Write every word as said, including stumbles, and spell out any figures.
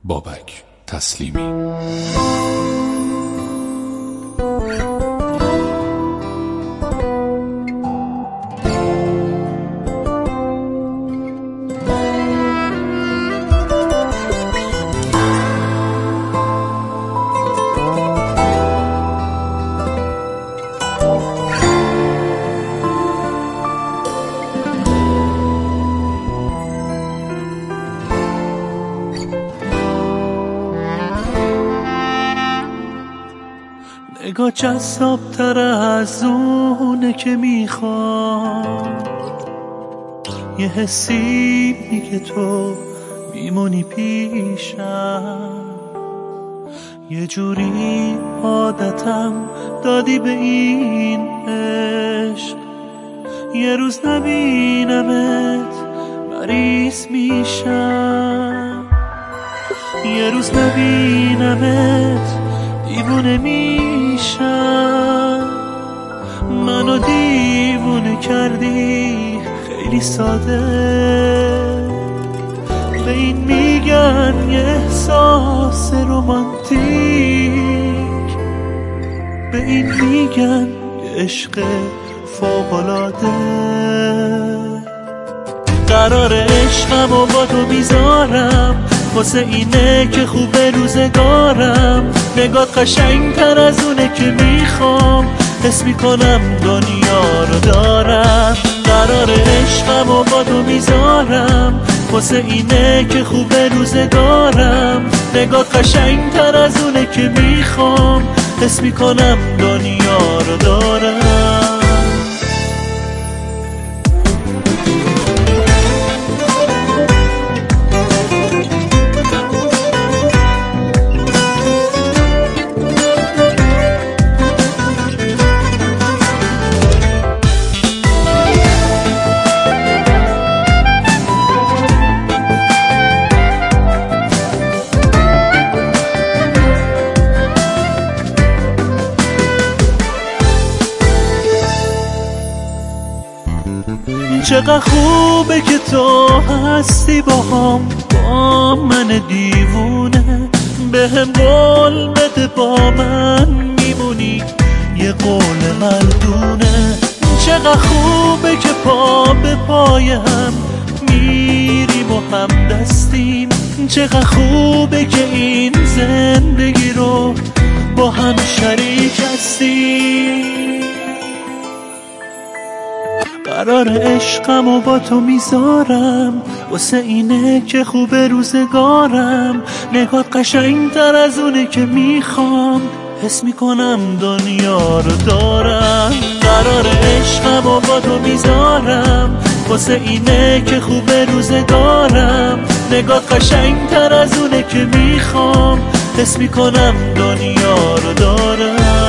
بابک تسلیمی. نگاه جذاب تر از اونه که میخواد، یه حسی میگه تو میمونی پیشم، یه جوری عادتم دادی به این عشق، یه روز نبینمت مریض میشم، یه روز نبینمت دیوونه میشم. منو دیوونه کردی خیلی ساده، به این میگن یه احساس رومانتیک، به این میگن یه عشق فوق‌العاده. قرار عشقمو با تو میذارم، واسه اینه که خوبه روزگارم. نگات قشنگ تر از اونه که میخوام، حس میکنم دنیا رو دارم. قرار عشقمو با تو میذارم، واسه اینه که خوبه روزگارم. نگات قشنگ تر از اونه که میخوام، حس میکنم دنیا رو دارم. چقدر خوبه که تو هستی با هم، با من دیوونه. به هم قول بده با من میمونی، یه قول مردونه. چقدر خوبه که پا به پای هم میریم و هم دستیم. چقدر خوبه که این زندگی رو با هم شریک هستیم. قرار عشقمو با تو میذارم، واسه اینه که خوبه روزگارم. نگات قشنگ تر از اونه که میخوام، حس میکنم دنیا رو دارم. قرار عشقمو با تو میذارم، واسه اینه که خوبه روزگارم. نگات قشنگ تر از اونه که میخوام، حس میکنم دنیا رو دارم.